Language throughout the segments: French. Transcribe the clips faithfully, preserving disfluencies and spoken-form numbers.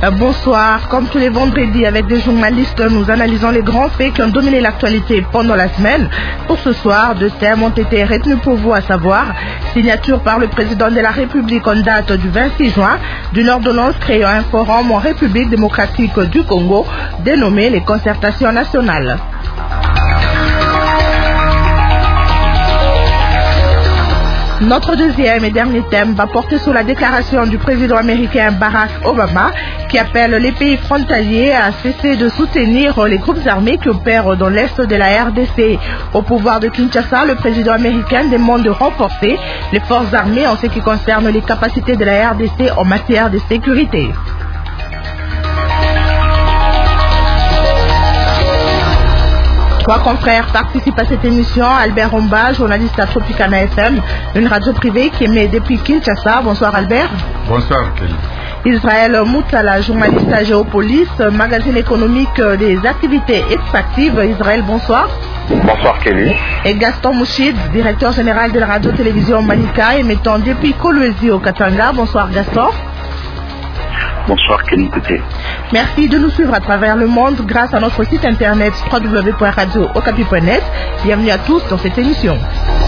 Euh, bonsoir. Comme tous les vendredis avec des journalistes, nous analysons les grands faits qui ont dominé l'actualité pendant la semaine. Pour ce soir, deux thèmes ont été retenus pour vous, à savoir signature par le président de la République en date du vingt-six juin d'une ordonnance créant un forum en République démocratique du Congo dénommé les concertations nationales. Notre deuxième et dernier thème va porter sur la déclaration du président américain Barack Obama qui appelle les pays frontaliers à cesser de soutenir les groupes armés qui opèrent dans l'est de la R D C. Au pouvoir de Kinshasa, le président américain demande de renforcer les forces armées en ce qui concerne les capacités de la R D C en matière de sécurité. Trois confrères participent à cette émission. Albert Romba, journaliste à Tropicana F M, une radio privée qui émet depuis Kinshasa. Bonsoir Albert. Bonsoir Kelly. Israël Moutala, journaliste à Géopolis, magazine économique des activités extractives. Israël, bonsoir. Bonsoir Kelly. Et Gaston Mouchid, directeur général de la radio-télévision Malika, émettant depuis Kolwezi au Katanga. Bonsoir Gaston. Bonsoir Kelly Côté. Merci de nous suivre à travers le monde grâce à notre site internet w w w point radio okapi point net. Bienvenue à tous dans cette émission.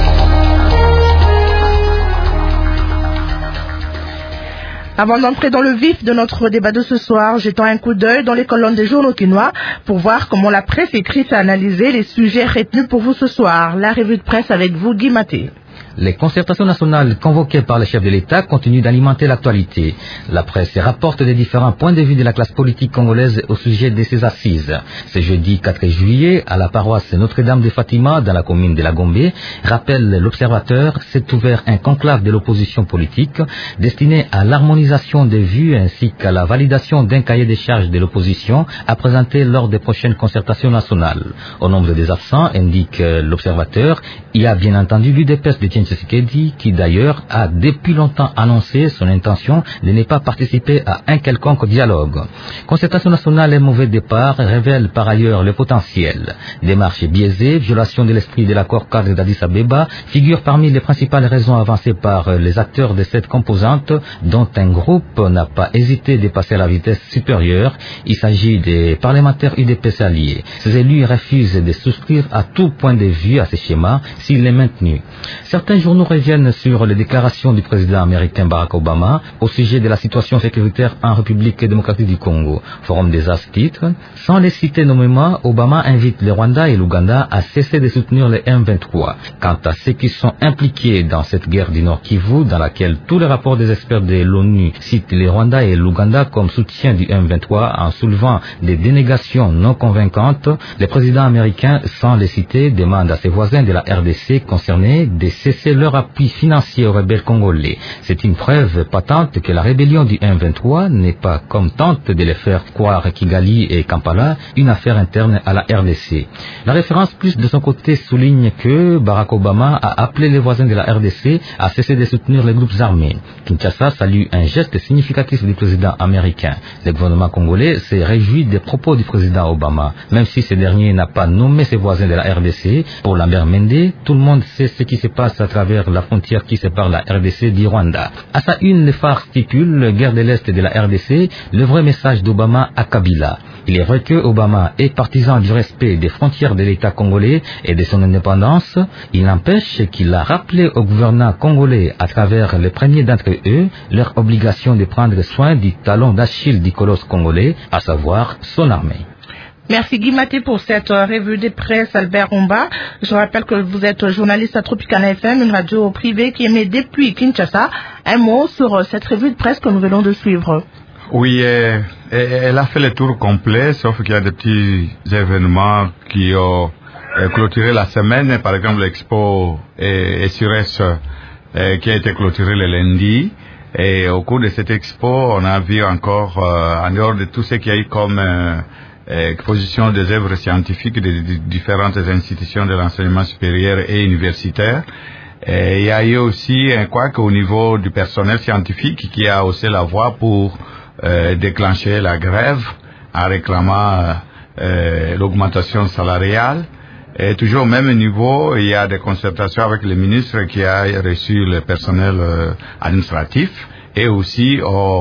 Avant d'entrer dans le vif de notre débat de ce soir, jetons un coup d'œil dans les colonnes des journaux quinois pour voir comment la presse écrite a analysé les sujets retenus pour vous ce soir. La revue de presse avec vous, Guy Maté. Les concertations nationales convoquées par le chef de l'État continuent d'alimenter l'actualité. La presse rapporte des différents points de vue de la classe politique congolaise au sujet de ces assises. Ce jeudi quatre juillet, à la paroisse Notre-Dame de Fatima, dans la commune de la Gombe, rappelle l'Observateur, s'est ouvert un conclave de l'opposition politique destiné à l'harmonisation des vues ainsi qu'à la validation d'un cahier des charges de l'opposition à présenter lors des prochaines concertations nationales. Au nombre des absents, indique l'Observateur, il y a bien entendu l'U D P S de Tshisekedi, qui d'ailleurs a depuis longtemps annoncé son intention de ne pas participer à un quelconque dialogue. Concertation nationale et mauvais départ révèle par ailleurs le potentiel. Démarche biaisée, violation de l'esprit de l'accord cadre d'Addis Abeba figurent parmi les principales raisons avancées par les acteurs de cette composante, dont un groupe n'a pas hésité de passer à la vitesse supérieure. Il s'agit des parlementaires U D P S alliés. Ces élus refusent de souscrire à tout point de vue à ce schéma s'il est maintenu. Certains journaux reviennent sur les déclarations du président américain Barack Obama au sujet de la situation sécuritaire en République démocratique du Congo. Forum des As titre, sans les citer nommément, Obama invite le Rwanda et l'Ouganda à cesser de soutenir les M vingt-trois. Quant à ceux qui sont impliqués dans cette guerre du Nord Kivu, dans laquelle tous les rapports des experts de l'ONU citent le Rwanda et l'Ouganda comme soutien du M vingt-trois en soulevant des dénégations non convaincantes, le président américain, sans les citer, demande à ses voisins de la R D C concernés de cesser leur appui financier aux rebelles congolais. C'est une preuve patente que la rébellion du M vingt-trois n'est pas, comme tente de le faire croire Kigali et Kampala, une affaire interne à la R D C. La référence plus de son côté souligne que Barack Obama a appelé les voisins de la R D C à cesser de soutenir les groupes armés. Kinshasa salue un geste significatif du président américain. Le gouvernement congolais s'est réjoui des propos du président Obama, même si ce dernier n'a pas nommé ses voisins de la R D C. Pour Lambert Mende, tout le monde sait ce qui se passe à travers la frontière qui sépare la R D C du Rwanda. À sa une, le phare stipule guerre de l'Est de la R D C, le vrai message d'Obama à Kabila. Il est vrai que Obama est partisan du respect des frontières de l'État congolais et de son indépendance. Il n'empêche qu'il a rappelé aux gouvernants congolais, à travers les premiers d'entre eux, leur obligation de prendre soin du talon d'Achille du colosse congolais, à savoir son armée. Merci Guy Maté pour cette revue des presses, Albert Romba. Je rappelle que vous êtes journaliste à Tropicana F M, une radio privée qui émet depuis Kinshasa. Un mot sur cette revue de presse que nous venons de suivre. Oui, euh, elle a fait le tour complet, sauf qu'il y a des petits événements qui ont euh, clôturé la semaine. Par exemple, l'expo Essures euh, qui a été clôturé le lundi. Et au cours de cette expo, on a vu encore, euh, en dehors de tout ce qu'il y a eu comme euh, exposition des œuvres scientifiques de, de différentes institutions de l'enseignement supérieur et universitaire. Et il y a eu aussi un quoi qu'au niveau du personnel scientifique qui a haussé la voix pour euh, déclencher la grève en réclamant euh, l'augmentation salariale. Et toujours au même niveau, il y a des concertations avec le ministre qui a reçu le personnel euh, administratif et aussi au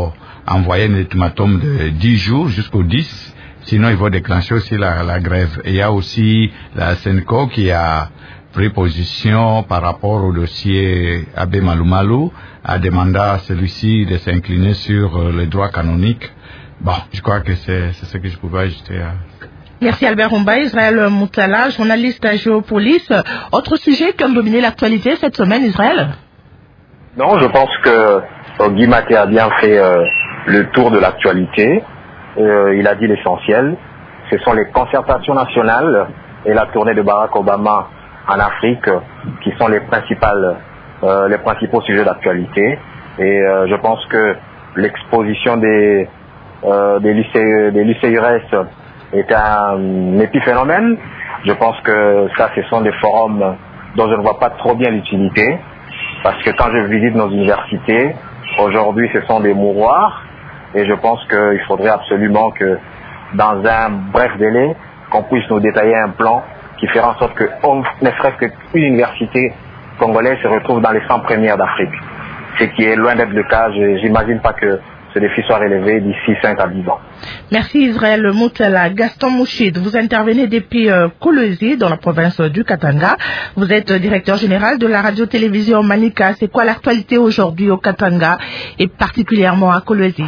envoyé un ultimatum de dix jours jusqu'au dix. Sinon, ils vont déclencher aussi la, la grève. Et il y a aussi la Senco qui a pris position par rapport au dossier Abbé Malou Malou, a demandé à celui-ci de s'incliner sur euh, les droits canoniques. Bon, je crois que c'est, c'est ce que je pouvais ajouter. À... Merci Albert Rumba. Israël Moutala, journaliste à Géopolis. Autre sujet qui a dominé l'actualité cette semaine, Israël? Non, je pense que Guy Maté a bien fait euh, le tour de l'actualité. Euh, il a dit l'essentiel. Ce sont les concertations nationales et la tournée de Barack Obama en Afrique qui sont les principales, euh, les principaux sujets d'actualité. Et euh, je pense que l'exposition des, euh, des lycées, des lycées U R E S est un épiphénomène. Je pense que ça, ce sont des forums dont je ne vois pas trop bien l'utilité. Parce que quand je visite nos universités, aujourd'hui, ce sont des mouroirs. Et je pense qu'il faudrait absolument que, dans un bref délai, qu'on puisse nous détailler un plan qui fera en sorte que, ne serait-ce qu'une université congolaise se retrouve dans les cent premières d'Afrique. Ce qui est loin d'être le cas. Je n'imagine pas que ce défi soit relevé d'ici cinq à dix ans. Merci Israël Moutala. Gaston Mouchid, vous intervenez depuis euh, Kolwezi, dans la province du Katanga. Vous êtes directeur général de la radio-télévision Manika. C'est quoi l'actualité aujourd'hui au Katanga et particulièrement à Kolwezi?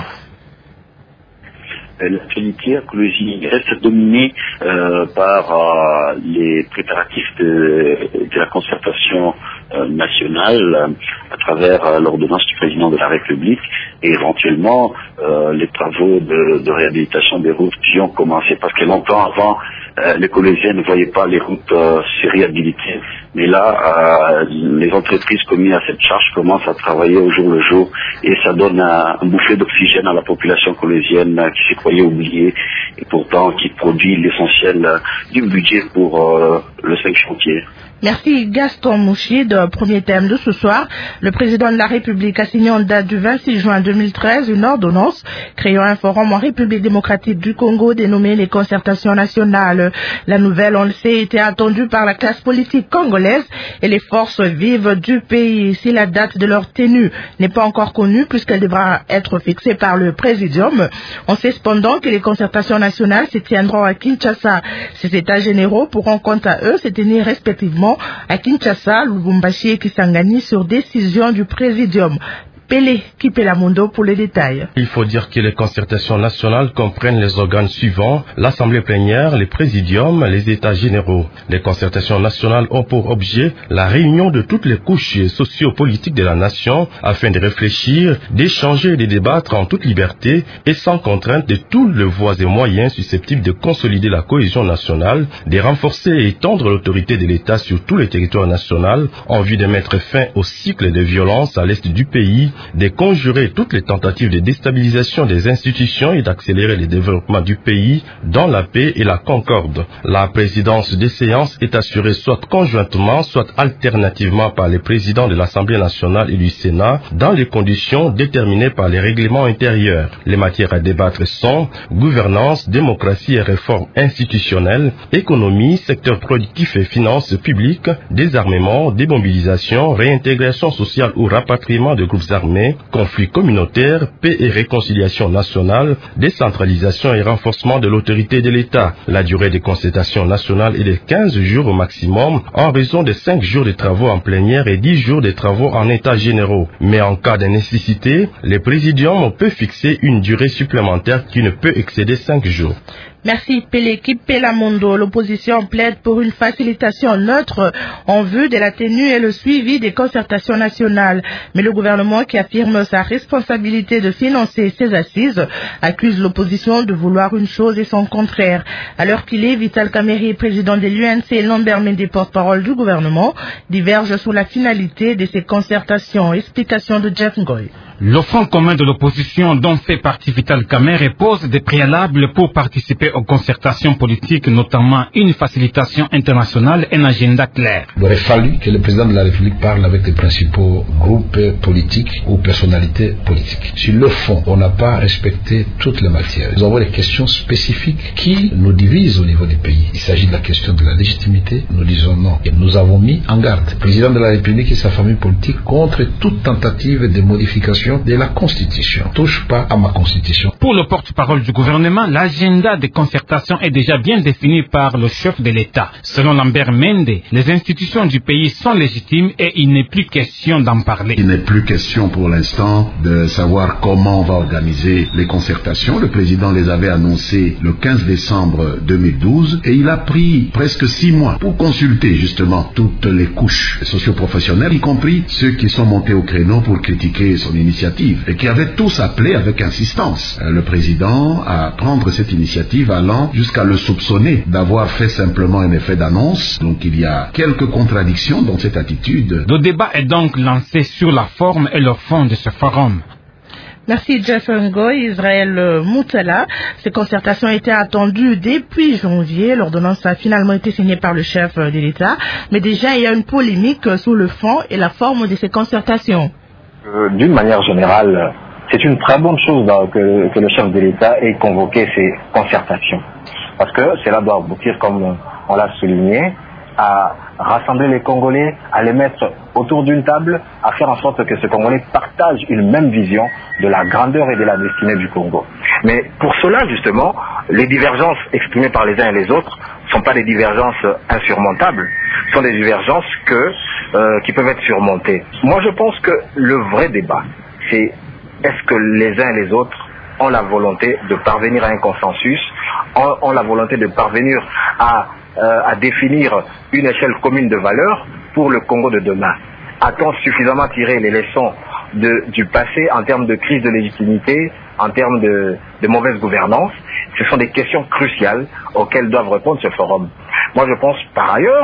L'actualité à Kolwezi reste dominée euh, par euh, les préparatifs de, de la concertation euh, nationale euh, à travers euh, l'ordonnance du président de la République et éventuellement euh, les travaux de, de réhabilitation des routes qui ont commencé. Parce que longtemps avant, euh, les Kolweziens ne voyaient pas les routes euh, se réhabiliter. Mais là, euh, les entreprises commises à cette charge commencent à travailler au jour le jour et ça donne un, un bouffée d'oxygène à la population kolwezienne euh, qui se croyait oubliée et pourtant qui produit l'essentiel euh, du budget pour euh, le cinq chantiers. Merci Gaston Mouchid. Premier thème de ce soir, le président de la République a signé en date du vingt-six juin deux mille treize une ordonnance créant un forum en République démocratique du Congo dénommé les concertations nationales. La nouvelle, on le sait, était attendue par la classe politique congolaise et les forces vives du pays. Si la date de leur tenue n'est pas encore connue puisqu'elle devra être fixée par le présidium, on sait cependant que les concertations nationales se tiendront à Kinshasa. Ces états généraux pourront quant à eux se tenir respectivement à Kinshasa, Lubumbashi et Kisangani sur décision du présidium. Pelé Kipelamundo pour les détails. Il faut dire que les concertations nationales comprennent les organes suivants: l'Assemblée plénière, les présidiums, les États généraux. Les concertations nationales ont pour objet la réunion de toutes les couches socio-politiques de la nation afin de réfléchir, d'échanger et de débattre en toute liberté et sans contrainte de tous les voies et moyens susceptibles de consolider la cohésion nationale, de renforcer et étendre l'autorité de l'État sur tout le territoire national en vue de mettre fin au cycle de violence à l'est du pays, de conjurer toutes les tentatives de déstabilisation des institutions et d'accélérer le développement du pays dans la paix et la concorde. La présidence des séances est assurée soit conjointement, soit alternativement par les présidents de l'Assemblée nationale et du Sénat dans les conditions déterminées par les règlements intérieurs. Les matières à débattre sont gouvernance, démocratie et réforme institutionnelle, économie, secteur productif et finances publiques, désarmement, démobilisation, réintégration sociale ou rapatriement de groupes armés, conflits communautaires, paix et réconciliation nationale, décentralisation et renforcement de l'autorité de l'État. La durée des concertations nationales est de quinze jours au maximum en raison de cinq jours de travaux en plénière et dix jours de travaux en états généraux. Mais en cas de nécessité, le présidium peut fixer une durée supplémentaire qui ne peut excéder cinq jours. Merci Pelé Kipelamundo. L'opposition plaide pour une facilitation neutre en vue de la tenue et le suivi des concertations nationales. Mais le gouvernement, qui affirme sa responsabilité de financer ces assises, accuse l'opposition de vouloir une chose et son contraire. À l'heure qu'il est, Vital Kamerhe, président de l'U N C, et Lambert Mende, porte-parole du gouvernement, divergent sur la finalité de ces concertations. Explication de Jeff Ngoy. Le front commun de l'opposition, dont fait partie Vital Kamerhe, pose des préalables pour participer aux concertations politiques, notamment une facilitation internationale et un agenda clair. Il aurait fallu que le président de la République parle avec les principaux groupes politiques ou personnalités politiques. Sur le fond, on n'a pas respecté toutes les matières. Nous avons des questions spécifiques qui nous divisent au niveau des pays. Il s'agit de la question de la légitimité. Nous disons non. Et nous avons mis en garde le président de la République et sa famille politique contre toute tentative de modification violation de la Constitution. Touche pas à ma Constitution. Pour le porte-parole du gouvernement, l'agenda de concertation est déjà bien défini par le chef de l'État. Selon Lambert Mende, les institutions du pays sont légitimes et il n'est plus question d'en parler. Il n'est plus question pour l'instant de savoir comment on va organiser les concertations. Le président les avait annoncées le quinze décembre deux mille douze et il a pris presque six mois pour consulter justement toutes les couches socio-professionnelles, y compris ceux qui sont montés au créneau pour critiquer son initiative et qui avaient tous appelé avec insistance le président à prendre cette initiative, allant jusqu'à le soupçonner d'avoir fait simplement un effet d'annonce. Donc il y a quelques contradictions dans cette attitude. Le débat est donc lancé sur la forme et le fond de ce forum. Merci Jeff Ngoy, Israël Moutala. Ces concertations étaient attendues depuis janvier. L'ordonnance a finalement été signée par le chef de l'État. Mais déjà, il y a une polémique sur le fond et la forme de ces concertations. Euh, d'une manière générale, c'est une très bonne chose là, que, que le chef de l'État ait convoqué ces concertations. Parce que cela doit aboutir, comme on l'a souligné, à rassembler les Congolais, à les mettre autour d'une table, à faire en sorte que ces Congolais partagent une même vision de la grandeur et de la destinée du Congo. Mais pour cela, justement, les divergences exprimées par les uns et les autres ne sont pas des divergences insurmontables, ce sont des divergences que, euh, qui peuvent être surmontées. Moi, je pense que le vrai débat, c'est est-ce que les uns et les autres ont la volonté de parvenir à un consensus, ont, ont la volonté de parvenir à Euh, à définir une échelle commune de valeurs pour le Congo de demain. A-t-on suffisamment tiré les leçons de, du passé en termes de crise de légitimité, en termes de, de mauvaise gouvernance? Ce sont des questions cruciales auxquelles doivent répondre ce forum. Moi, je pense par ailleurs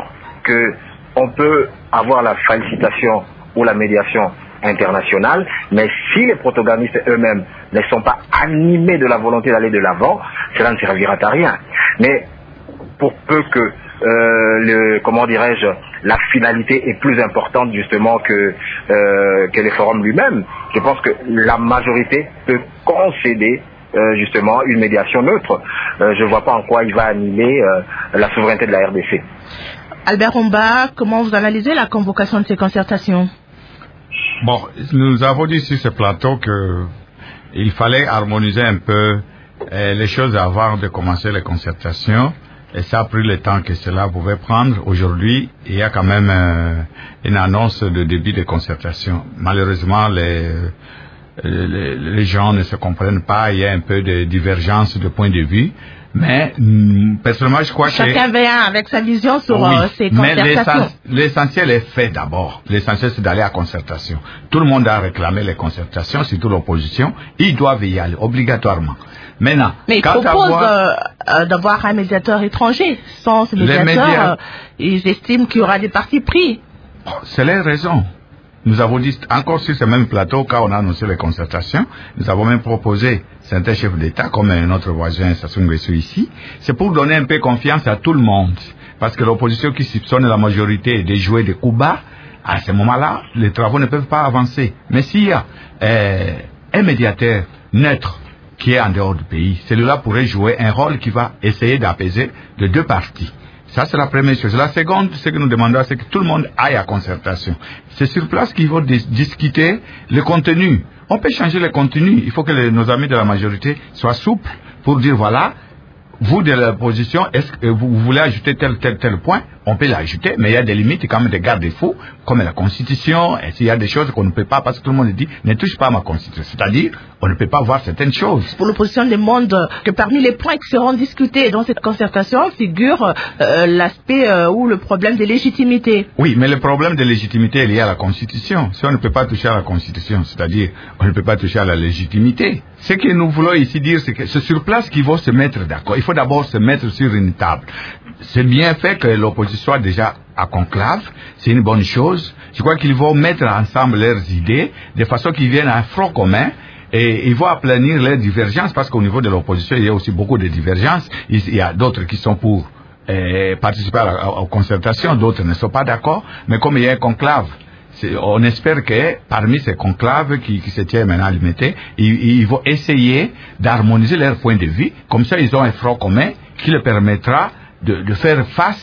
qu'on peut avoir la facilitation ou la médiation internationale, mais si les protagonistes eux-mêmes ne sont pas animés de la volonté d'aller de l'avant, cela ne servira à rien. Mais pour peu que, euh, le, comment dirais-je, la finalité est plus importante justement que, euh, que les forums lui-même, je pense que la majorité peut concéder euh, justement une médiation neutre. Euh, je ne vois pas en quoi il va annuler euh, la souveraineté de la R D C. Albert Romba, comment vous analysez la convocation de ces concertations? Bon, nous avons dit sur ce plateau qu'il fallait harmoniser un peu euh, les choses avant de commencer les concertations. Et ça a pris le temps que cela pouvait prendre. Aujourd'hui, il y a quand même euh, une annonce de début de concertation. Malheureusement, les, les, les gens ne se comprennent pas. Il y a un peu de divergence de point de vue. Mais personnellement, je crois Chacun que... Chacun vient avec sa vision sur oui, euh, ces concertations. Mais l'essentiel est fait d'abord. L'essentiel, c'est d'aller à concertation. Tout le monde a réclamé les concertations, surtout l'opposition. Ils doivent y aller, obligatoirement. Maintenant, mais ils proposent avoir... euh, euh, d'avoir un médiateur étranger. Sans ce médiateur, médias... euh, ils estiment qu'il y aura des partis pris. C'est leur raison. Nous avons dit, encore sur ce même plateau, quand on a annoncé les concertations, nous avons même proposé certains chefs d'État, comme notre voisin Sassou Nguesso ici, c'est pour donner un peu confiance à tout le monde. Parce que l'opposition qui soupçonne la majorité de jouer des coups bas, à ce moment-là, les travaux ne peuvent pas avancer. Mais s'il y a euh, un médiateur neutre qui est en dehors du pays, celui-là pourrait jouer un rôle qui va essayer d'apaiser les deux parties. Ça, c'est la première chose. La seconde, ce que nous demandons, c'est que tout le monde aille à concertation. C'est sur place qu'il faut dis- discuter le contenu. On peut changer le contenu. Il faut que les, nos amis de la majorité soient souples pour dire, voilà, vous de l'opposition, est-ce que vous, vous voulez ajouter tel, tel, tel point? On peut l'ajouter, mais il y a des limites et quand même des garde-fous, comme la Constitution, et s'il y a des choses qu'on ne peut pas, parce que tout le monde dit, ne touche pas à ma Constitution. C'est-à-dire, on ne peut pas voir certaines choses. Pour l'opposition demande que parmi les points qui seront discutés dans cette concertation figure euh, l'aspect euh, ou le problème de légitimité. Oui, mais le problème de légitimité est lié à la Constitution. Si on ne peut pas toucher à la Constitution, c'est-à-dire, on ne peut pas toucher à la légitimité. Ce que nous voulons ici dire, c'est que c'est sur place qu'il faut se mettre d'accord. Il faut d'abord se mettre sur une table. C'est bien fait que l'opposition soit déjà à conclave, c'est une bonne chose. Je crois qu'ils vont mettre ensemble leurs idées de façon qu'ils viennent à un front commun et ils vont aplanir leurs divergences parce qu'au niveau de l'opposition, il y a aussi beaucoup de divergences. Il y a d'autres qui sont pour euh, participer à la, aux concertations, d'autres ne sont pas d'accord, mais comme il y a un conclave, on espère que parmi ces conclaves qui, qui se tiennent maintenant à l'U M T, ils, ils vont essayer d'harmoniser leur point de vue, comme ça ils ont un front commun qui leur permettra de, de faire face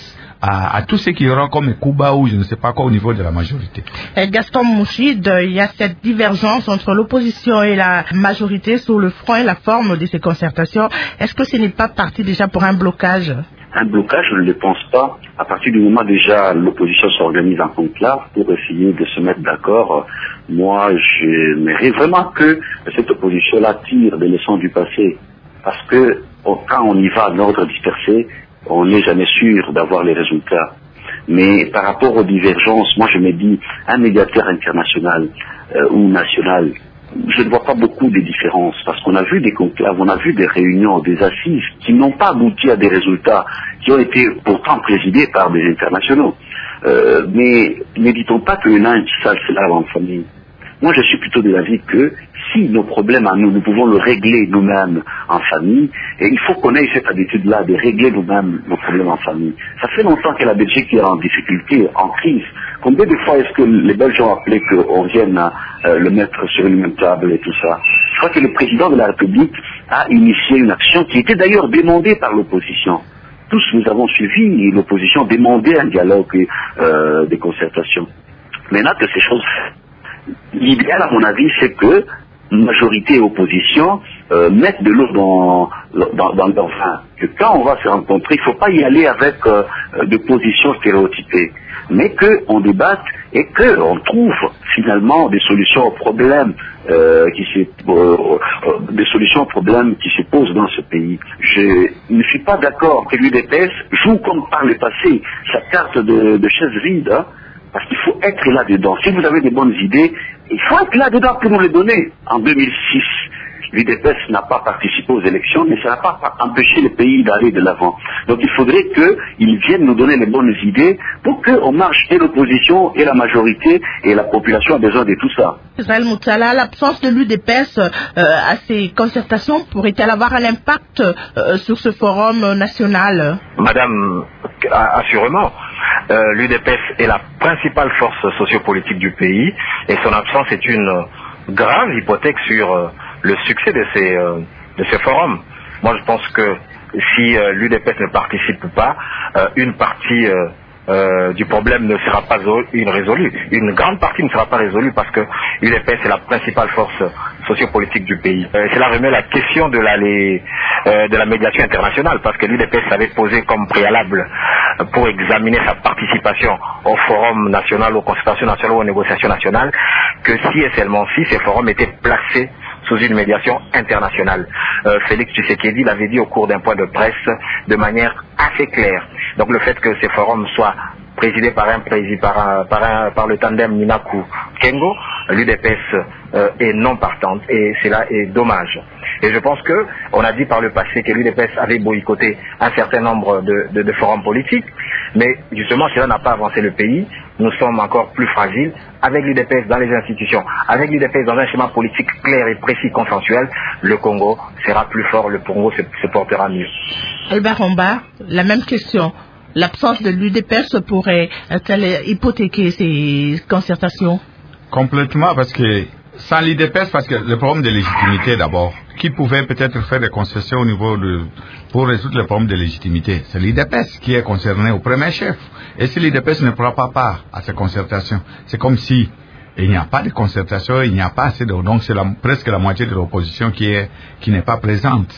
à, à tout ce qui aura comme Cuba ou je ne sais pas quoi au niveau de la majorité. Et Gaston Mouchid, il y a cette divergence entre l'opposition et la majorité sur le fond et la forme de ces concertations. Est-ce que ce n'est pas parti déjà pour un blocage? Un blocage, je ne le pense pas. À partir du moment déjà l'opposition s'organise en conclave pour essayer de se mettre d'accord, moi j'aimerais vraiment que cette opposition-là tire des leçons du passé. Parce que quand on y va en ordre dispersé, on n'est jamais sûr d'avoir les résultats. Mais par rapport aux divergences, moi je me dis, un médiateur international euh, ou national, je ne vois pas beaucoup de différences, parce qu'on a vu des conclaves, on a vu des réunions, des assises qui n'ont pas abouti à des résultats, qui ont été pourtant présidés par des internationaux. Euh, mais ne dit-on pas que l'un qui sache se lave en famille? Moi, je suis plutôt de l'avis que si nos problèmes à nous, nous pouvons le régler nous-mêmes en famille, et il faut qu'on ait cette habitude-là de régler nous-mêmes nos problèmes en famille. Ça fait longtemps que la Belgique est en difficulté, en crise. Combien de fois est-ce que les Belges ont appelé qu'on vienne euh, le mettre sur une même table et tout ça? Je crois que le président de la République a initié une action qui était d'ailleurs demandée par l'opposition. Tous nous avons suivi l'opposition demander un dialogue, euh, des concertations. Maintenant que ces choses... L'idéal, à mon avis, c'est que majorité et opposition euh, mettent de l'eau dans, dans, dans leur vin. Que quand on va se rencontrer, il ne faut pas y aller avec euh, de positions stéréotypées, mais qu'on débatte et qu'on trouve finalement des solutions aux problèmes, euh, qui se, euh, euh, des solutions aux problèmes qui se posent dans ce pays. Je ne suis pas d'accord que l'U D P S joue comme par le passé sa carte de, de chaise vide, hein. Parce qu'il faut être là-dedans. Si vous avez des bonnes idées, il faut être là-dedans pour nous les donner. En deux mille six, l'U D P S n'a pas participé aux élections, mais ça n'a pas empêché le pays d'aller de l'avant. Donc il faudrait qu'ils viennent nous donner les bonnes idées pour qu'on marche et l'opposition et la majorité, et la population a besoin de tout ça. Israël Moutsala, l'absence de l'U D P S euh, à ces concertations pourrait-elle avoir un impact euh, sur ce forum national? Madame, assurément. Euh, L'U D P S est la principale force sociopolitique du pays et son absence est une grave hypothèque sur euh, le succès de ces, euh, de ces forums. Moi je pense que si euh, l'U D P S ne participe pas, euh, une partie euh, euh, du problème ne sera pas une résolue. Une grande partie ne sera pas résolue parce que l'U D P S est la principale force sociopolitique du pays. Euh, cela remet la question de la, les, euh, de la médiation internationale parce que l'U D P S avait posé comme préalable pour examiner sa participation au forum national, aux concertations nationales ou aux négociations nationales, que si et seulement si ces forums étaient placés sous une médiation internationale. Euh, Félix Tshisekedi l'avait dit au cours d'un point de presse de manière assez claire. Donc le fait que ces forums soient présidés par un président, par, un, par, un, par le tandem Minaku-Kengo, l'U D P S euh, est non partante et cela est dommage. Et je pense que on a dit par le passé que l'U D P S avait boycotté un certain nombre de, de, de forums politiques, mais justement cela n'a pas avancé le pays. Nous sommes encore plus fragiles. Avec l'U D P S dans les institutions, avec l'U D P S dans un schéma politique clair et précis, consensuel, le Congo sera plus fort, le Congo se, se portera mieux. Albert Romba, la même question. L'absence de l'U D P S pourrait-elle hypothéquer ces concertations? Complètement, parce que sans l'U D P S, parce que le problème de légitimité d'abord, qui pouvait peut-être faire des concessions au niveau de, pour résoudre le problème de légitimité, c'est l'U D P S qui est concerné au premier chef. Et si l'U D P S ne prend pas part à ces concertations, c'est comme si il n'y a pas de concertation, il n'y a pas assez de, donc c'est la, presque la moitié de l'opposition qui est, qui n'est pas présente.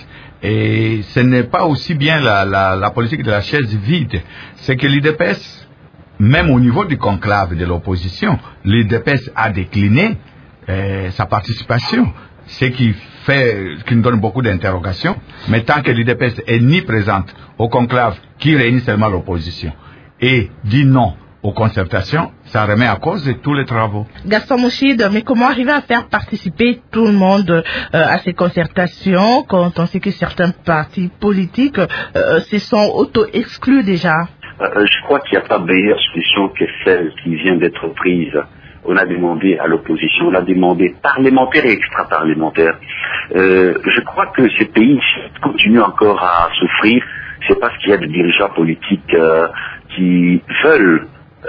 Et ce n'est pas aussi bien la, la, la politique de la chaise vide, c'est que l'U D P S, même au niveau du conclave de l'opposition, l'U D P S a décliné euh, sa participation, ce qui fait, qui nous donne beaucoup d'interrogations. Mais tant que l'U D P S est ni présente au conclave qui réunit seulement l'opposition et dit non aux concertations, ça remet à cause de tous les travaux. Gaston Mouchid, mais comment arriver à faire participer tout le monde euh, à ces concertations quand on sait que certains partis politiques euh, se sont auto-exclus déjà? euh, Je crois qu'il n'y a pas meilleure solution que celle qui vient d'être prise. On a demandé à l'opposition, on a demandé parlementaire et extra-parlementaire. Euh, je crois que ces pays continuent encore à souffrir. C'est parce qu'il y a des dirigeants politiques euh, qui veulent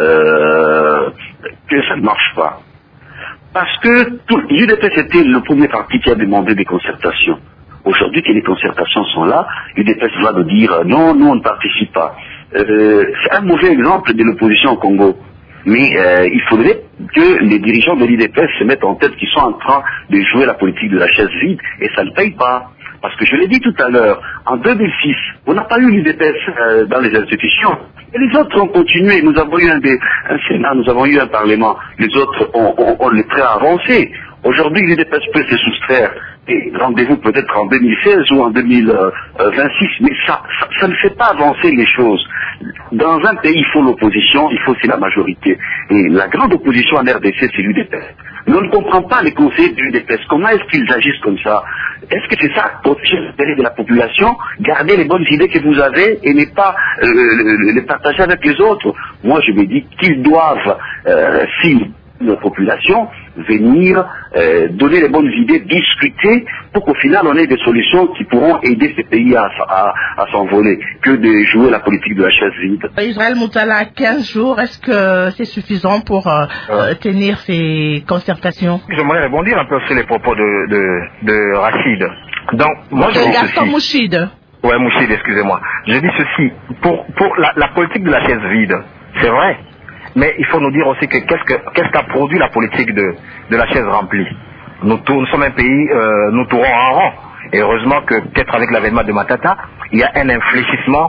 euh, que ça ne marche pas. Parce que l'U D P S était le premier parti qui a demandé des concertations. Aujourd'hui que les concertations sont là, l'U D P S va nous dire euh, non, nous on ne participe pas. euh, c'est un mauvais exemple de l'opposition au Congo. Mais euh, il faudrait que les dirigeants de l'U D P S se mettent en tête qu'ils sont en train de jouer la politique de la chaise vide, et ça ne paye pas. Parce que je l'ai dit tout à l'heure, en deux mille six, on n'a pas eu l'U D P S euh, dans les institutions. Et les autres ont continué. Nous avons eu un, des, un Sénat, nous avons eu un Parlement. Les autres ont, ont, ont les traits avancés. Aujourd'hui, l'U D P S peut se soustraire. Et rendez-vous peut-être en deux mille seize ou en deux mille vingt-six, mais ça, ça, ça ne fait pas avancer les choses. Dans un pays, il faut l'opposition, il faut aussi la majorité. Et la grande opposition en R D C, c'est l'U D P S. Mais on ne comprend pas les conseillers de l'U D P S. Comment est-ce qu'ils agissent comme ça? Est-ce que c'est ça, protéger l'intérêt de la population, garder les bonnes idées que vous avez et ne pas euh, les partager avec les autres? Moi, je me dis qu'ils doivent, euh, si la population, venir euh, donner les bonnes idées, discuter, pour qu'au final on ait des solutions qui pourront aider ces pays à, à, à s'envoler, que de jouer la politique de la chaise vide. Israël Moutala, quinze jours, est-ce que c'est suffisant pour euh, euh. tenir ces concertations? J'aimerais rebondir un peu sur les propos de, de, de Rachid. Donc, moi, je dis Gaston Mouchid. Ouais, Mouchid, excusez-moi. Je dis ceci, pour, pour la, la politique de la chaise vide, c'est vrai. Mais il faut nous dire aussi que qu'est-ce que qu'est-ce qu'a produit la politique de, de la chaise remplie. Nous, nous sommes un pays, euh, nous tournons en rond. Et heureusement que peut-être avec l'avènement de Matata, il y a un infléchissement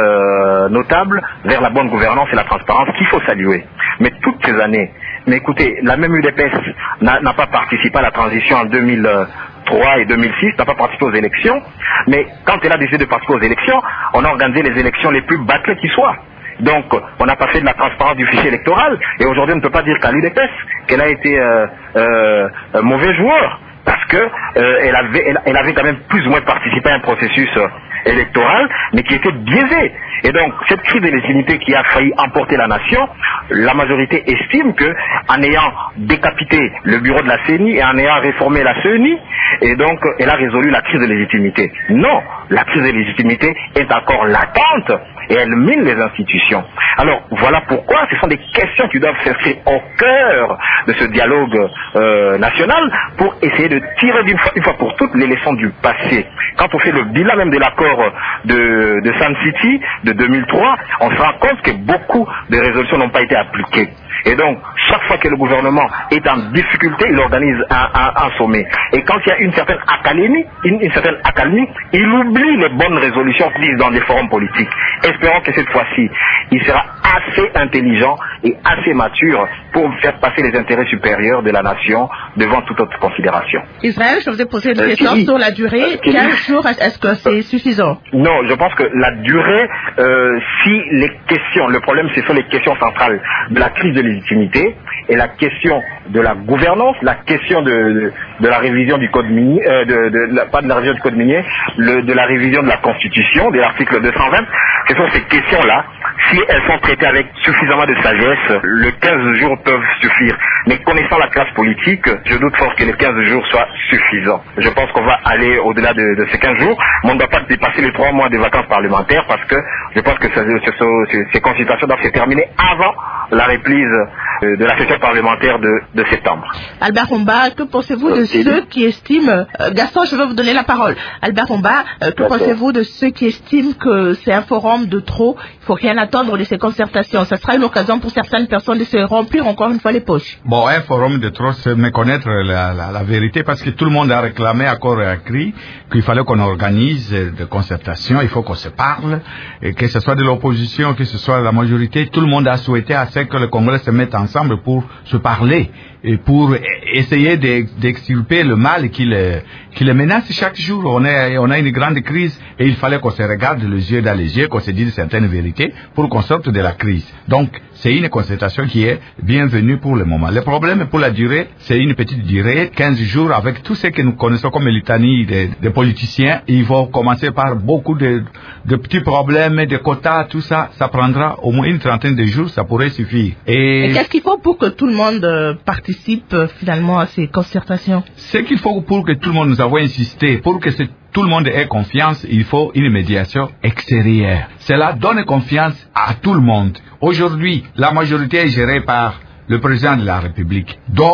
euh, notable vers la bonne gouvernance et la transparence qu'il faut saluer. Mais toutes ces années, mais écoutez, la même U D P S n'a, n'a pas participé à la transition en deux mille trois et deux mille six, n'a pas participé aux élections. Mais quand elle a décidé de participer aux élections, on a organisé les élections les plus bâclées qui soient. Donc, on n'a pas fait de la transparence du fichier électoral, et aujourd'hui, on ne peut pas dire qu'à l'U D P S qu'elle a été euh, euh, un mauvais joueur, parce que euh, elle, avait, elle, elle avait quand même plus ou moins participé à un processus euh, électoral, mais qui était biaisé. Et donc, cette crise de légitimité qui a failli emporter la nation, la majorité estime que, en ayant décapité le bureau de la C E N I et en ayant réformé la C E N I, et donc, elle a résolu la crise de légitimité. Non, la crise de légitimité est encore latente et elle mine les institutions. Alors, voilà pourquoi ce sont des questions qui doivent s'inscrire au cœur de ce dialogue euh, national pour essayer de tirer d'une fois, une fois pour toutes les leçons du passé. Quand on fait le bilan même de l'accord de, de Sun City de deux mille trois, on se rend compte que beaucoup de résolutions n'ont pas été appliquées. Et donc, chaque fois que le gouvernement est en difficulté, il organise un, un, un sommet. Et quand il y a une certaine accalmie, une, une certaine accalmie, il oublie les bonnes résolutions prises dans des forums politiques. Espérons que cette fois-ci, il sera assez intelligent et assez mature pour faire passer les intérêts supérieurs de la nation devant toute autre considération. Israël, je vous ai posé une question euh, sur la durée. Euh, quinze jours, est-ce que c'est suffisant? Non, je pense que la durée, euh, si les questions, le problème, ce sont les questions centrales de la crise de légitimité et la question de la gouvernance, la question de, de, de la révision du code minier, euh, de, de, de, pas de la révision du code minier, le, de la révision de la Constitution, de l'article deux cent vingt. Ce sont ces questions-là, si elles sont traitées avec suffisamment de sagesse, le quinze jours peuvent suffire. Mais connaissant la classe politique, je doute fort que les quinze jours soient suffisants. Je pense qu'on va aller au-delà de, de ces quinze jours, mais on ne doit pas dépasser les trois mois de vacances parlementaires parce que je pense que ces, ces, ces consultations doivent se terminer avant la reprise de la session parlementaire de, de septembre. Albert Romba, que pensez-vous de okay. ceux qui estiment... Euh, Gaston, je vais vous donner la parole. Albert Romba, euh, que okay. pensez-vous de ceux qui estiment que c'est un forum de trop, il ne faut rien attendre de ces concertations? Ça sera une occasion pour certaines personnes de se remplir encore une fois les poches. Bon, un forum de trop, c'est méconnaître la, la, la vérité, parce que tout le monde a réclamé à corps et à cri qu'il fallait qu'on organise des concertations, il faut qu'on se parle, et que ce soit de l'opposition, que ce soit de la majorité, tout le monde a souhaité à ce que le Congrès se mette ensemble pour se parler et pour essayer d'extirper le mal qui le, qui le menace chaque jour. On, est, on a une grande crise et il fallait qu'on se regarde les yeux dans les yeux, qu'on se dise certaines vérités pour qu'on sorte de la crise. Donc, c'est une concertation qui est bienvenue pour le moment. Le problème pour la durée, c'est une petite durée, quinze jours, avec tout ce que nous connaissons comme litanie des, des politiciens. Ils vont commencer par beaucoup de, de petits problèmes, de quotas, tout ça. Ça prendra au moins une trentaine de jours, ça pourrait suffire. Et, et qu'est-ce qu'il faut pour que tout le monde euh, participe euh, finalement à ces concertations? Ce qu'il faut pour que tout le monde, nous avons insisté, pour que tout le monde ait confiance, il faut une médiation extérieure. Cela donne confiance à tout le monde. Aujourd'hui, la majorité est gérée par le président de la République, dont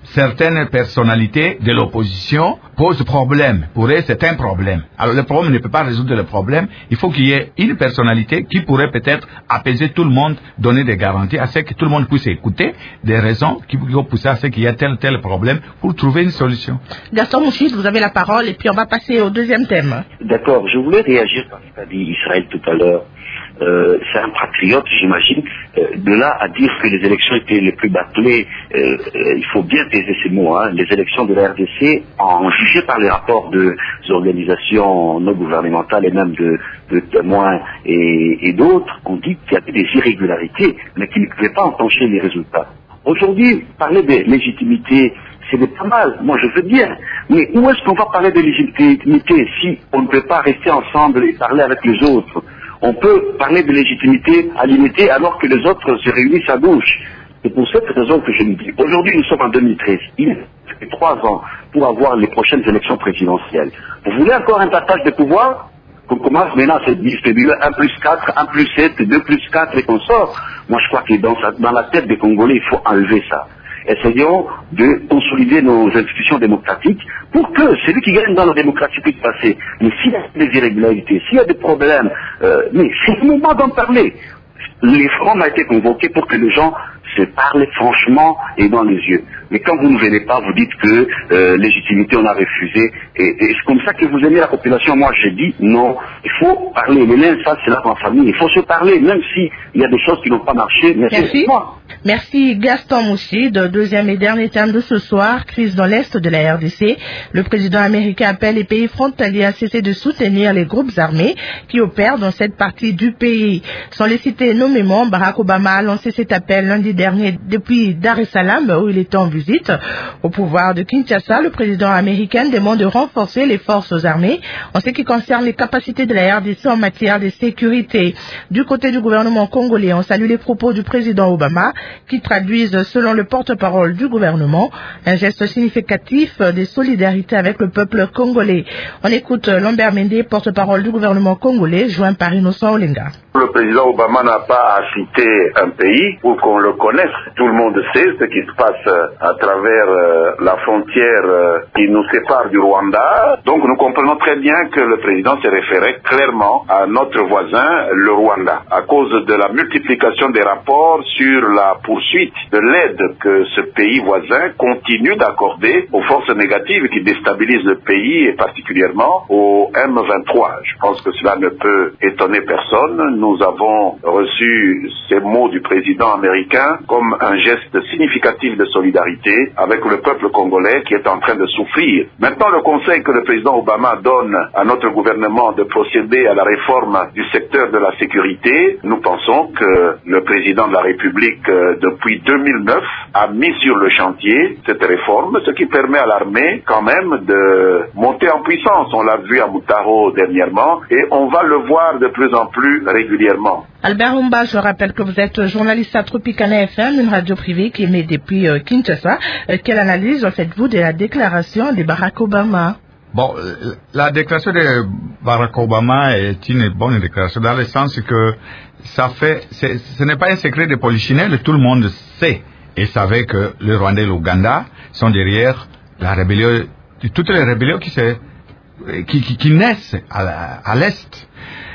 certaines personnalités de l'opposition posent problème. Pour eux, c'est un problème. Alors le problème ne peut pas résoudre le problème. Il faut qu'il y ait une personnalité qui pourrait peut-être apaiser tout le monde, donner des garanties à ce que tout le monde puisse écouter des raisons qui vont pousser à ce qu'il y ait tel tel problème pour trouver une solution. Gaston Mouchid, vous avez la parole et puis on va passer au deuxième thème. D'accord, je voulais réagir par ce qu'a dit Israël tout à l'heure. Euh, c'est un patriote, j'imagine. Euh, de là à dire que les élections étaient les plus bâclées, euh, euh, il faut bien peser ces mots. Hein. Les élections de la R D C, en jugé par les rapports des organisations non gouvernementales et même de, de témoins et, et d'autres, on dit qu'il y avait des irrégularités, mais qui ne pouvaient pas enclencher les résultats. Aujourd'hui, parler de légitimité, c'est pas mal, moi je veux bien, mais où est-ce qu'on va parler de légitimité si on ne peut pas rester ensemble et parler avec les autres? On peut parler de légitimité à l'unité alors que les autres se réunissent à gauche. C'est pour cette raison que je me dis, aujourd'hui nous sommes en deux mille treize, il fait trois ans pour avoir les prochaines élections présidentielles. Vous voulez encore un partage de pouvoir? Qu'on commence maintenant à se distribuer un plus quatre, un plus sept, deux plus quatre et qu'on sort. Moi je crois que dans, dans la tête des Congolais, il faut enlever ça. Essayons de consolider nos institutions démocratiques pour que celui qui gagne dans la démocratie puisse passer. Mais s'il y a des irrégularités, s'il y a des problèmes, euh, mais c'est le moment d'en parler. Les fronts ont été convoqués pour que les gens se parlent franchement et dans les yeux. Mais quand vous ne venez pas, vous dites que euh, légitimité on a refusé. Et, et c'est comme ça que vous aimez la population. Moi j'ai dit non, il faut parler. Les liens, ça c'est là dans la famille. Il faut se parler, même s'il y a des choses qui n'ont pas marché. Mais Merci. Moi. Merci Gaston Mouchid. Deuxième et dernier thème de ce soir, crise dans l'Est de la R D C. Le président américain appelle les pays frontaliers à cesser de soutenir les groupes armés qui opèrent dans cette partie du pays. Sans les citer nommément, Barack Obama a lancé cet appel lundi dernier depuis Dar es Salaam où il était en visite. Au pouvoir de Kinshasa, le président américain demande de renforcer les forces armées en ce qui concerne les capacités de la R D C en matière de sécurité. Du côté du gouvernement congolais, on salue les propos du président Obama qui traduisent, selon le porte-parole du gouvernement, un geste significatif de solidarité avec le peuple congolais. On écoute Lambert Mende, porte-parole du gouvernement congolais, joint par Innocent Olenga. Le président Obama n'a pas à citer un pays pour qu'on le connaisse. Tout le monde sait ce qui se passe à travers euh, la frontière euh, qui nous sépare du Rwanda. Donc nous comprenons très bien que le président s'est référé clairement à notre voisin, le Rwanda, à cause de la multiplication des rapports sur la poursuite de l'aide que ce pays voisin continue d'accorder aux forces négatives qui déstabilisent le pays et particulièrement au M vingt-trois. Je pense que cela ne peut étonner personne. Nous avons reçu ces mots du président américain comme un geste significatif de solidarité avec le peuple congolais qui est en train de souffrir. Maintenant, le conseil que le président Obama donne à notre gouvernement de procéder à la réforme du secteur de la sécurité, nous pensons que le président de la République, euh, depuis deux mille neuf, a mis sur le chantier cette réforme, ce qui permet à l'armée quand même de monter en puissance. On l'a vu à Moutaro dernièrement et on va le voir de plus en plus régulièrement. Albert Humba, je rappelle que vous êtes journaliste à Tropicana F M, une radio privée qui émet depuis euh, Kinshasa. Euh, quelle analyse faites-vous de la déclaration de Barack Obama? Bon, la déclaration de Barack Obama est une bonne déclaration dans le sens que ça fait, ce n'est pas un secret de polichinelle, tout le monde sait et savait que le Rwanda et l'Ouganda sont derrière la rébellion, toutes les rébellions qui, se, qui, qui, qui naissent à, à l'Est.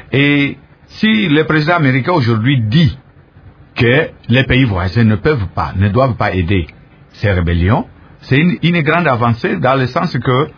Et si le président américain aujourd'hui dit que les pays voisins ne peuvent pas, ne doivent pas aider ces rébellions, c'est une, une grande avancée dans le sens que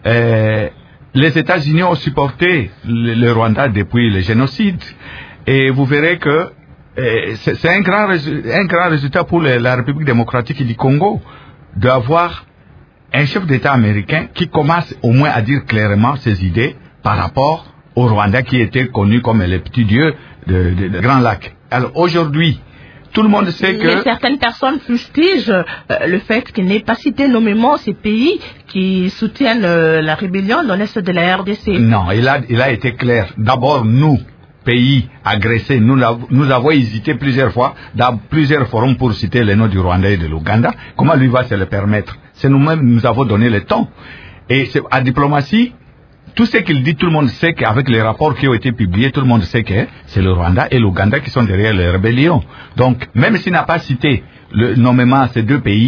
euh, les États-Unis ont supporté le, le Rwanda depuis le génocide. Et vous verrez que euh, c'est, c'est un, grand, un grand résultat pour le, la République démocratique du Congo d'avoir un chef d'État américain qui commence au moins à dire clairement ses idées par rapport au Rwanda qui était connu comme le petit dieu de, de, de Grand Lac. Alors aujourd'hui, tout le monde sait que... Mais certaines personnes fustigent euh, le fait qu'il n'ait pas cité nommément ces pays qui soutiennent euh, la rébellion dans l'Est de la R D C. Non, il a, il a été clair. D'abord, nous, pays agressés, nous, nous avons hésité plusieurs fois dans plusieurs forums pour citer les noms du Rwanda et de l'Ouganda. Comment lui va se le permettre? C'est nous-mêmes, nous avons donné le temps. Et c'est, à diplomatie, tout ce qu'il dit, tout le monde sait qu'avec les rapports qui ont été publiés, tout le monde sait que c'est le Rwanda et l'Ouganda qui sont derrière les rébellions. Donc, même s'il n'a pas cité le, nommément ces deux pays,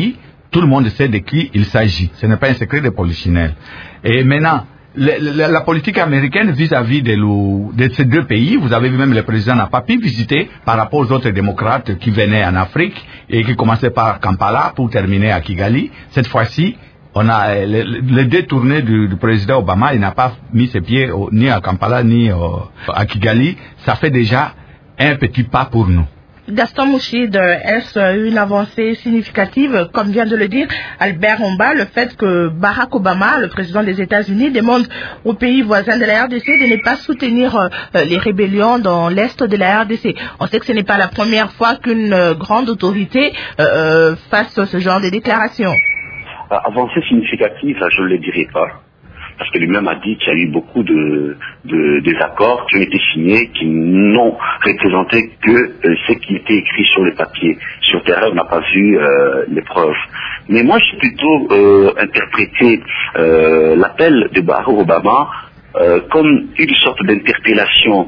tout le monde sait de qui il s'agit. Ce n'est pas un secret de polichinelle. Et maintenant, le, le, la politique américaine vis-à-vis de, le, de ces deux pays, vous avez vu même le président n'a pas pu visiter par rapport aux autres démocrates qui venaient en Afrique et qui commençaient par Kampala pour terminer à Kigali. Cette fois-ci, on a le, le détourné du, du président Obama, il n'a pas mis ses pieds au, ni à Kampala ni au, à Kigali. Ça fait déjà un petit pas pour nous. Gaston Mouchid, est-ce une avancée significative, comme vient de le dire Albert Omba, le fait que Barack Obama, le président des États-Unis, demande aux pays voisins de la R D C de ne pas soutenir euh, les rébellions dans l'est de la R D C. On sait que ce n'est pas la première fois qu'une euh, grande autorité euh, fasse ce genre de déclaration. Avancée significative, je ne le dirai pas. Parce que lui-même a dit qu'il y a eu beaucoup de, de désaccords qui ont été signés, qui n'ont représenté que euh, ce qui était écrit sur le papier. Sur terrain, on n'a pas vu euh, les preuves. Mais moi, j'ai plutôt euh, interprété euh, l'appel de Barack Obama euh, comme une sorte d'interpellation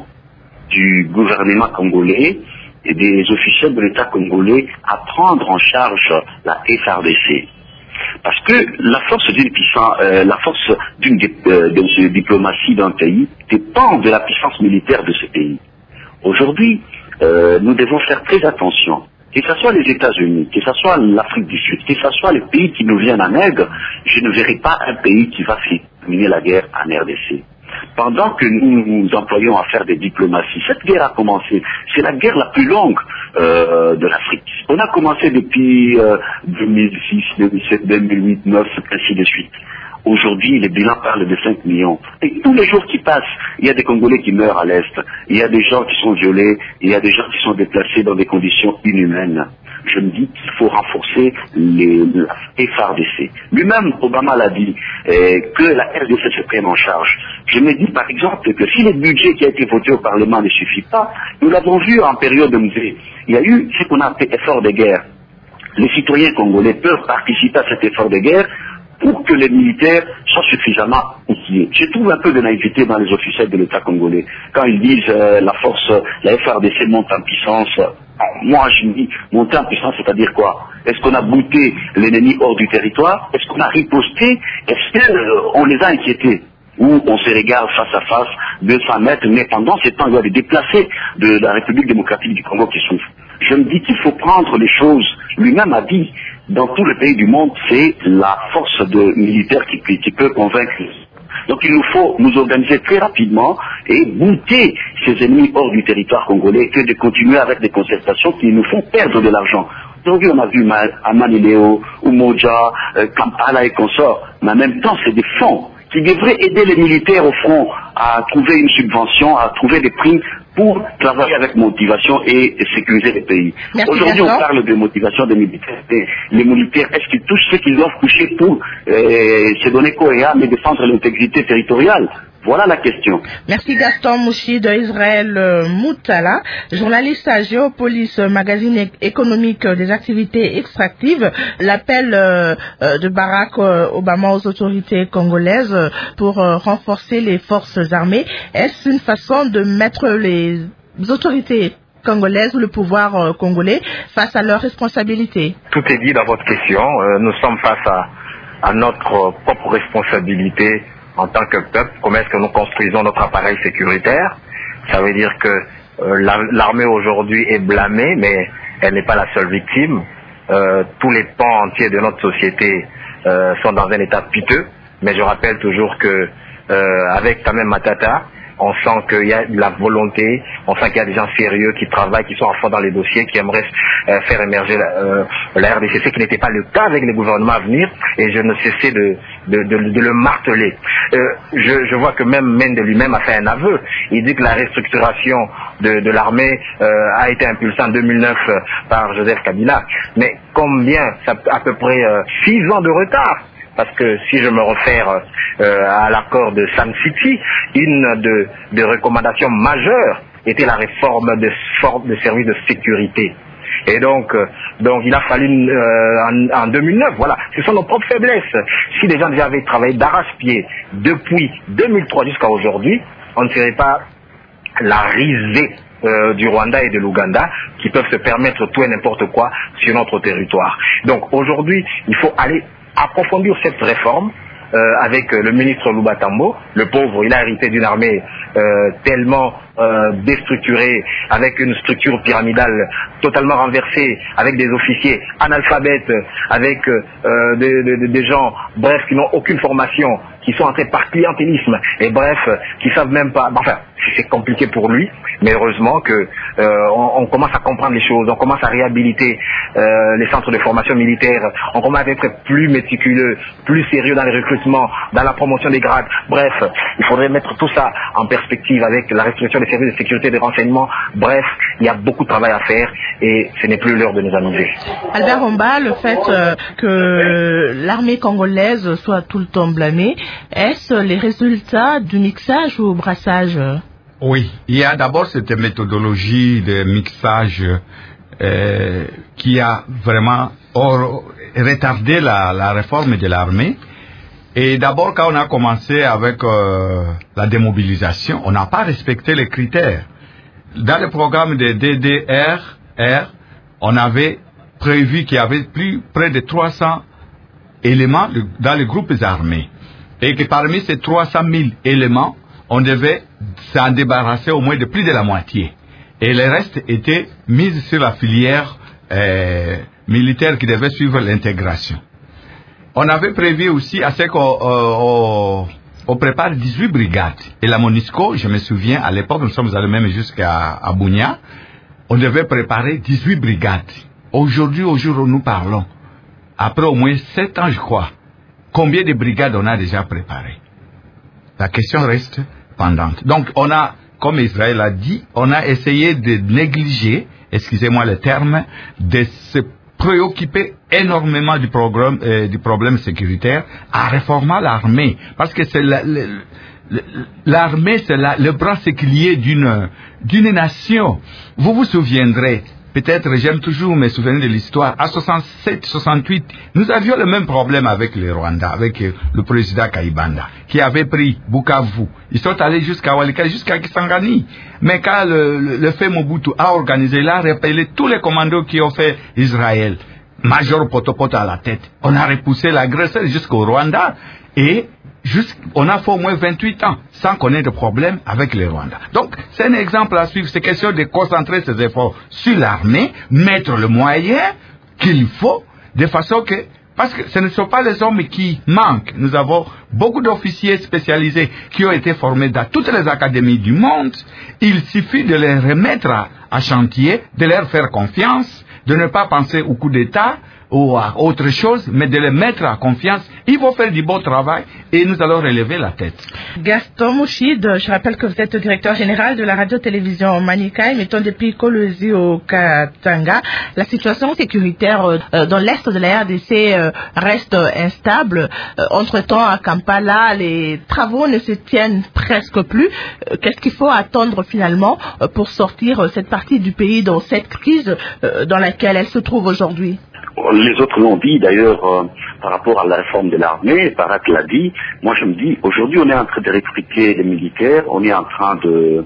du gouvernement congolais et des officiels de l'État congolais à prendre en charge la F R D C. Parce que la force d'une puissance, euh, la force d'une euh, de diplomatie d'un pays dépend de la puissance militaire de ce pays. Aujourd'hui, euh, nous devons faire très attention. Que ce soit les États-Unis, que ce soit l'Afrique du Sud, que ce soit les pays qui nous viennent en aide, je ne verrai pas un pays qui va terminer la guerre en R D C. Pendant que nous nous employons à faire des diplomaties, cette guerre a commencé. C'est la guerre la plus longue euh, de l'Afrique. On a commencé depuis euh, deux mille six, deux mille sept, deux mille huit, deux mille neuf, ainsi de suite. Aujourd'hui, les bilans parlent de cinq millions. Et tous les jours qui passent, il y a des Congolais qui meurent à l'Est. Il y a des gens qui sont violés. Il y a des gens qui sont déplacés dans des conditions inhumaines. Je me dis qu'il faut renforcer les, la F R D C. Lui-même, Obama l'a dit, euh, que la R D C se prenne en charge. Je me dis par exemple que si le budget qui a été voté au Parlement ne suffit pas, nous l'avons vu en période de musée. Il y a eu ce qu'on a appelé effort de guerre. Les citoyens congolais peuvent participer à cet effort de guerre pour que les militaires soient suffisamment outillés. Je trouve un peu de naïveté dans les officiels de l'État congolais. Quand ils disent euh, la force, la F R D C monte en puissance, moi je me dis, monter en puissance, c'est-à-dire quoi? Est-ce qu'on a bouté l'ennemi hors du territoire? Est-ce qu'on a riposté? Est-ce qu'on euh, les a inquiétés? Ou on se regarde face à face, deux cents mètres, mais pendant ce temps, il y a des déplacés de la République démocratique du Congo qui souffrent. Je me dis qu'il faut prendre les choses. Lui-même a dit, dans tous les pays du monde, c'est la force de militaire qui, qui peut convaincre. Donc il nous faut nous organiser très rapidement et bouter ces ennemis hors du territoire congolais que de continuer avec des concertations qui nous font perdre de l'argent. Aujourd'hui, on a vu Amanileo, Umoja, euh, Kampala et consorts, mais en même temps, c'est des fonds qui devraient aider les militaires au front à trouver une subvention, à trouver des primes pour travailler avec motivation et sécuriser les pays. Aujourd'hui, on parle de motivation des militaires. Les militaires, est-ce qu'ils touchent ce qu'ils doivent toucher pour euh, se donner corps et âme et défendre l'intégrité territoriale? Voilà la question. Merci Gaston Mouchi de Israël euh, Moutala, journaliste à Géopolis, magazine économique des activités extractives. L'appel euh, euh, de Barack euh, Obama aux autorités congolaises euh, pour euh, renforcer les forces armées, est-ce une façon de mettre les autorités congolaises ou le pouvoir euh, congolais face à leurs responsabilités? Tout est dit dans votre question. Euh, nous sommes face à, à notre propre responsabilité en tant que peuple. Comment est-ce que nous construisons notre appareil sécuritaire? Ça veut dire que euh, l'armée aujourd'hui est blâmée, mais elle n'est pas la seule victime. Euh, tous les pans entiers de notre société euh, sont dans un état piteux. Mais je rappelle toujours que euh, avec quand même Matata, on sent qu'il y a de la volonté, on sent qu'il y a des gens sérieux qui travaillent, qui sont à fond dans les dossiers, qui aimeraient euh, faire émerger la, euh, la R D C, ce qui n'était pas le cas avec les gouvernements à venir, et je ne cessais de, de, de, de le marteler. Euh, je, je vois que même Mende lui-même a fait un aveu. Il dit que la restructuration de, de l'armée euh, a été impulsée en deux mille neuf euh, par Joseph Kabila. Mais combien? Ça a à peu près euh, six ans de retard. Parce que si je me réfère euh, à l'accord de Sun City, une de, de recommandations majeures était la réforme de, de services de sécurité. Et donc, euh, donc il a fallu euh, en, en deux mille neuf, voilà, ce sont nos propres faiblesses. Si les gens déjà avaient travaillé d'arrache-pied depuis deux mille trois jusqu'à aujourd'hui, on ne serait pas la risée euh, du Rwanda et de l'Ouganda qui peuvent se permettre tout et n'importe quoi sur notre territoire. Donc aujourd'hui, il faut aller approfondir cette réforme euh, avec le ministre Lubatambo. Le pauvre, il a hérité d'une armée euh, tellement euh, déstructurée, avec une structure pyramidale totalement renversée, avec des officiers analphabètes, avec euh, des, des, des gens, bref, qui n'ont aucune formation, qui sont entrés par clientélisme, et bref, qui savent même pas, enfin, c'est compliqué pour lui, mais heureusement que euh, on, on commence à comprendre les choses, on commence à réhabiliter euh, les centres de formation militaire, on commence à être plus méticuleux, plus sérieux dans les recrutements, dans la promotion des grades, bref, il faudrait mettre tout ça en perspective avec la restriction des services de sécurité et de renseignement, bref, il y a beaucoup de travail à faire et ce n'est plus l'heure de nous amuser. Albert Romba, le fait euh, que l'armée congolaise soit tout le temps blâmée, est-ce les résultats du mixage ou brassage? Oui, il y a d'abord cette méthodologie de mixage euh, qui a vraiment or, retardé la, la réforme de l'armée. Et d'abord, quand on a commencé avec euh, la démobilisation, on n'a pas respecté les critères. Dans le programme de D D R, R, on avait prévu qu'il y avait plus près de trois cents éléments dans les groupes armés. Et que parmi ces trois cent mille éléments, on devait s'en débarrasser au moins de plus de la moitié. Et le reste était mis sur la filière euh, militaire qui devait suivre l'intégration. On avait prévu aussi à ce qu'on on prépare dix-huit brigades. Et la MONUSCO, je me souviens, à l'époque, nous sommes allés même jusqu'à à Bunia, on devait préparer dix-huit brigades. Aujourd'hui, au jour où nous parlons, après au moins sept ans, je crois, combien de brigades on a déjà préparées? La question reste pendante. Donc, on a, comme Israël a dit, on a essayé de négliger, excusez-moi le terme, de se préoccuper énormément du problème, euh, du problème sécuritaire en réformant l'armée. Parce que c'est la, la, l'armée, c'est la, le bras séculier d'une, d'une nation. Vous vous souviendrez, peut-être j'aime toujours me souvenir de l'histoire, à soixante-sept soixante-huit, nous avions le même problème avec le Rwanda, avec le président Kayibanda, qui avait pris Bukavu. Ils sont allés jusqu'à Walikale, jusqu'à Kisangani. Mais quand le, le, le fait Mobutu a organisé, il a rappelé tous les commandos qui ont fait Israël, Major Potopoto à la tête. On a repoussé l'agresseur jusqu'au Rwanda et on a fait au moins vingt-huit ans sans qu'on ait de problème avec les Rwandais. Donc, c'est un exemple à suivre. C'est question de concentrer ses efforts sur l'armée, mettre le moyen qu'il faut, de façon que... Parce que ce ne sont pas les hommes qui manquent. Nous avons beaucoup d'officiers spécialisés qui ont été formés dans toutes les académies du monde. Il suffit de les remettre à, à chantier, de leur faire confiance, de ne pas penser au coup d'État ou à autre chose, mais de les mettre à confiance. Ils vont faire du bon travail et nous allons relever la tête. Gaston Mouchid, je rappelle que vous êtes directeur général de la radio-télévision Manikai, mettons depuis Kolwezi au Katanga. La situation sécuritaire euh, dans l'est de la R D C euh, reste instable. Euh, entre-temps, à Kampala, les travaux ne se tiennent presque plus. Euh, qu'est-ce qu'il faut attendre finalement euh, pour sortir euh, cette partie du pays dans cette crise euh, dans laquelle elle se trouve aujourd'hui? Les autres l'ont dit d'ailleurs euh, par rapport à la réforme de l'armée, Barak l'a dit. Moi je me dis, aujourd'hui on est en train de recruter des militaires, on est en train de,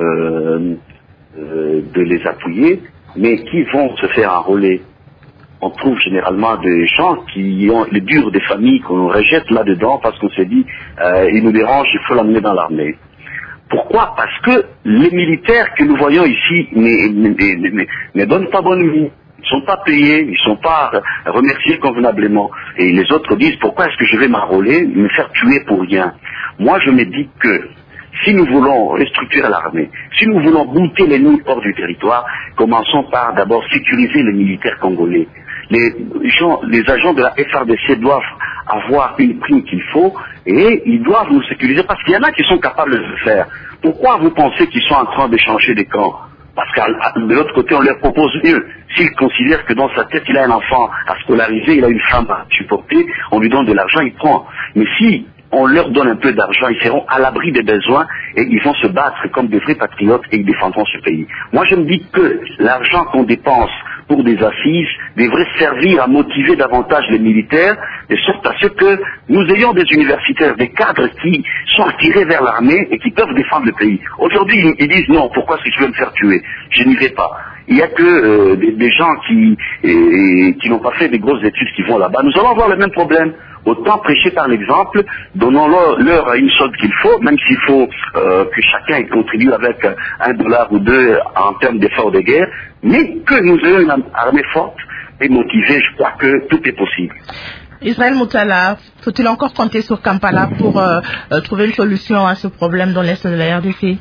euh, euh, de les appuyer, mais qui vont se faire enrôler? On trouve généralement des gens qui ont les durs des familles qu'on rejette là-dedans parce qu'on s'est dit, euh, il nous dérange, il faut l'emmener dans l'armée. Pourquoi? Parce que les militaires que nous voyons ici ne, ne, ne, ne donnent pas bonne vie. Ils ne sont pas payés, ils ne sont pas remerciés convenablement. Et les autres disent, pourquoi est-ce que je vais m'enrôler, me faire tuer pour rien? Moi, je me dis que si nous voulons restructurer l'armée, si nous voulons bouter l'ennemi hors du territoire, commençons par d'abord sécuriser les militaires congolais. Les, gens, les agents de la F R D C doivent avoir une prime qu'il faut et ils doivent nous sécuriser parce qu'il y en a qui sont capables de le faire. Pourquoi vous pensez qu'ils sont en train de changer des camps? Parce que de l'autre côté, on leur propose mieux. S'il considère que dans sa tête, il a un enfant à scolariser, il a une femme à supporter, on lui donne de l'argent, il prend. Mais si on leur donne un peu d'argent, ils seront à l'abri des besoins et ils vont se battre comme des vrais patriotes et ils défendront ce pays. Moi, je me dis que l'argent qu'on dépense pour des assises devrait servir à motiver davantage les militaires, de sorte à ce que nous ayons des universitaires, des cadres qui sont attirés vers l'armée et qui peuvent défendre le pays. Aujourd'hui, ils disent non, pourquoi est-ce que je vais me faire tuer? Je n'y vais pas. Il n'y a que euh, des, des gens qui, et, qui n'ont pas fait des grosses études qui vont là-bas. Nous allons avoir le même problème. Autant prêcher par l'exemple, donnons-leur une solde qu'il faut, même s'il faut euh, que chacun y contribue avec un dollar ou deux en termes d'efforts de guerre, mais que nous ayons une armée forte et motivée, je crois que tout est possible. Israël Moutala, faut-il encore compter sur Kampala pour euh, euh, trouver une solution à ce problème dans l'est de la R D C?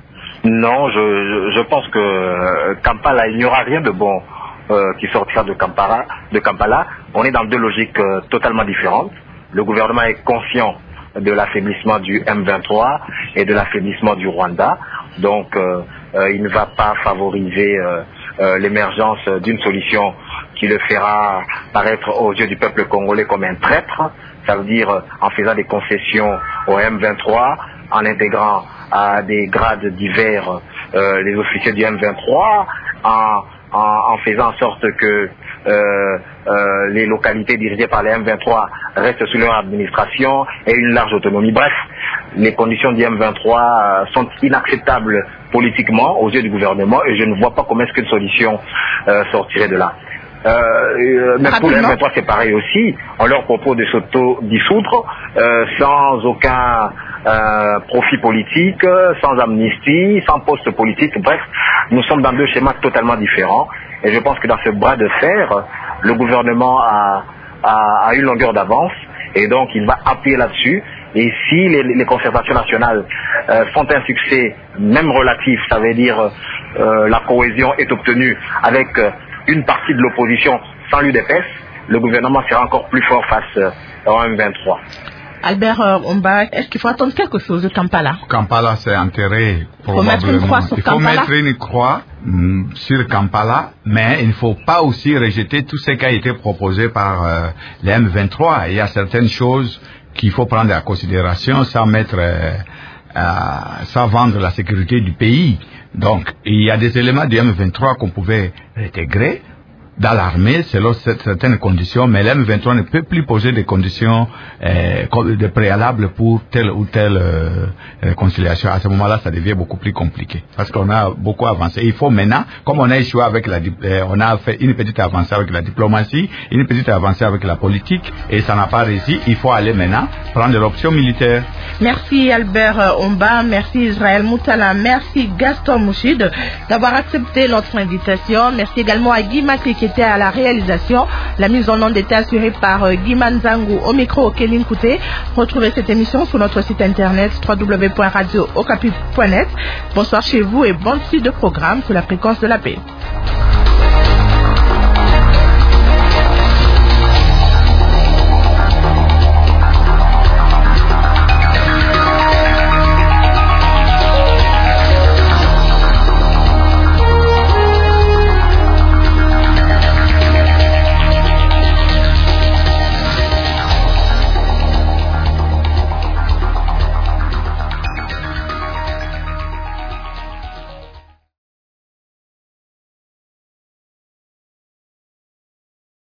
Non, je, je, je pense que euh, Kampala, il n'y aura rien de bon euh, qui sortira de Kampala, de Kampala. On est dans deux logiques euh, totalement différentes. Le gouvernement est conscient de l'affaiblissement du M vingt-trois et de l'affaiblissement du Rwanda. Donc, euh, euh, il ne va pas favoriser euh, euh, l'émergence d'une solution qui le fera paraître aux yeux du peuple congolais comme un traître. Ça veut dire euh, en faisant des concessions au M vingt-trois, en intégrant à des grades divers euh, les officiers du M vingt-trois, en, en, en faisant en sorte que euh, euh, les localités dirigées par les M vingt-trois restent sous leur administration et une large autonomie. Bref, les conditions du M vingt-trois sont inacceptables politiquement aux yeux du gouvernement et je ne vois pas comment est-ce qu'une solution euh, sortirait de là. Euh, mais pour les M vingt-trois c'est pareil aussi, on leur propose de s'auto-dissoudre euh, sans aucun euh, profit politique, sans amnistie, sans poste politique. Bref, nous sommes dans deux schémas totalement différents et je pense que dans ce bras de fer, le gouvernement a, a, a une longueur d'avance et donc il va appuyer là-dessus. Et si les, les concertations nationales euh, sont un succès, même relatif, ça veut dire euh, la cohésion est obtenue avec euh, une partie de l'opposition sans l'U D P S, le gouvernement sera encore plus fort face euh, au M vingt-trois. Albert euh, Omba, est-ce qu'il faut attendre quelque chose de Kampala? Kampala, c'est enterré probablement. Il faut mettre une croix sur Il faut Kampala. mettre une croix mm, sur Kampala, mais il ne faut pas aussi rejeter tout ce qui a été proposé par euh, les M vingt-trois. Il y a certaines choses qu'il faut prendre en considération sans mettre, euh, euh, sans vendre la sécurité du pays. Donc, il y a des éléments du M vingt-trois qu'on pouvait intégrer dans l'armée selon certaines conditions, mais l'M vingt-trois ne peut plus poser des conditions euh, de préalables pour telle ou telle euh, conciliation. À ce moment-là, ça devient beaucoup plus compliqué parce qu'on a beaucoup avancé. Il faut maintenant, comme on a échoué avec la, euh, on a fait une petite avancée avec la diplomatie, une petite avancée avec la politique, et ça n'a pas réussi. Il faut aller maintenant prendre l'option militaire. Merci Albert Omba, merci Israël Moutala, merci Gaston Mouchid d'avoir accepté notre invitation. Merci également à Guy Macri qui était à la réalisation. La mise en onde était assurée par Guy Manzangu, au micro Kéline Kouté. Retrouvez cette émission sur notre site internet w w w point radio okapi point net. Bonsoir chez vous et bonne suite de programme sur la fréquence de la paix.